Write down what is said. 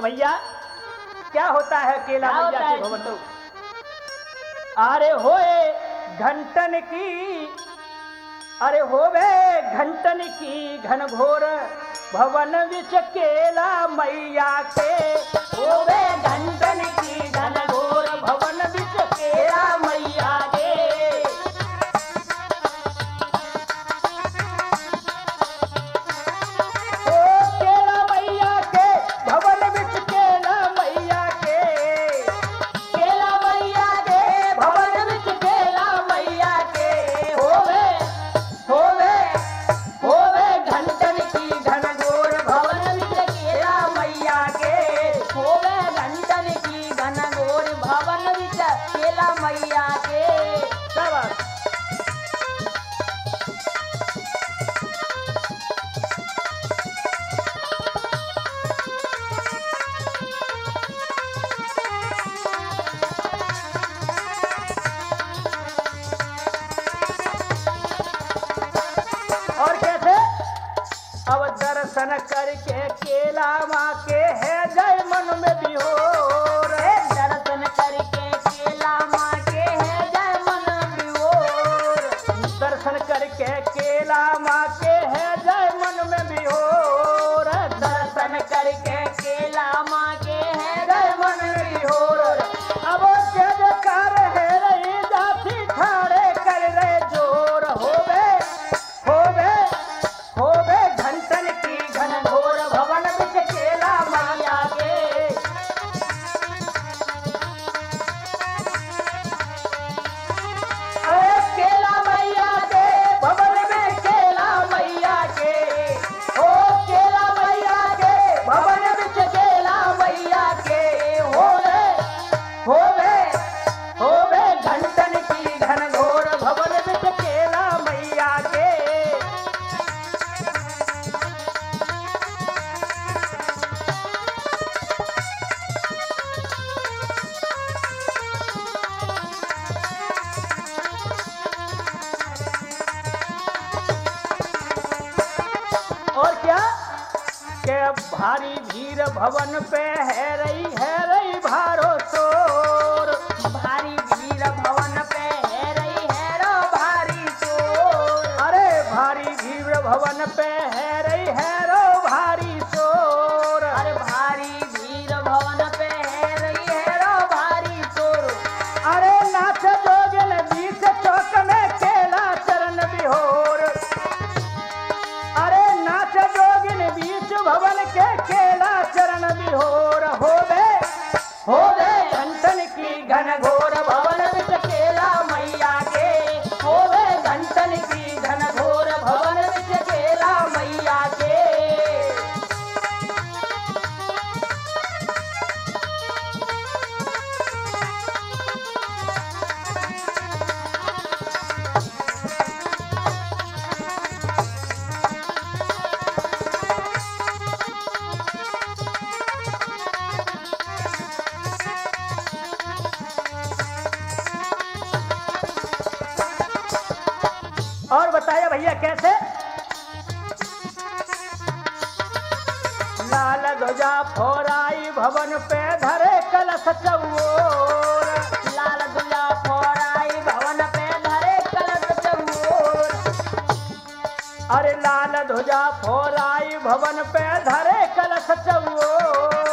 तो भैया क्या होता है अकेला क्या मैया होता के है? भवन तो अरे होए घंटन की अरे होवे घंटन की घन घोर भवन विच केला मैया के होवे घंटन की घन घोर भवन विच केला मैया के ओ केला मैया के भवन विच केला मैया के केला मैया के भवन विच केला मैया के होवे होवे होवे घंटन की घन घोर भवन विच केला मैया के होवे घंटन की घन घोर भवन विच केला मैया के शाबाश। और कैसे अब दर्शन करके केला माँ के है जय मन में बिहोर दर्शन करके केला माँ के है जय मन विभोर दर्शन करके केला माँ के है जय मन में बिहोर दर्शन करके केला माँ के है जय मन में बिहोर अब जय जयकार है रही जाती ठाड़े कर रहे जोर होवे होवे होवे घंटन की घन घोर भवन विच केला मैया के अरे केला मैया के भवन में केला मैया के ओ केला मैया के भवन विच केला मैया के होवे होवे होवे घंटन की घन घोर भवन विच केला मैया के और क्या के भारी भीड़ भवन पे है रही भारो शोर भारी भीड़ भवन पे है रही है रो भारी चोर अरे भारी भीड़ भवन पे है रो भारी शोर अरे भारी भीड़ भवन पे है रही है रो भारी चोर अरे नाच जोगन बीच चौक में केला चरण बिहोर अरे नाच जोगिन बीच भवन के केला चरण बिहोर होवे होवे घंटन की घन घोर भवन विच केला मैया के होवे घंटन की घन घोर भवन विच केला मैया के और बताया भैया कैसे लाल ध्वजा फोराई भवन पे धरे कलश चौर लाल दुला फोराई भवन पे धरे कलश चौर अरे लाल ध्वजा फोराई भवन पे धरे कलश चौर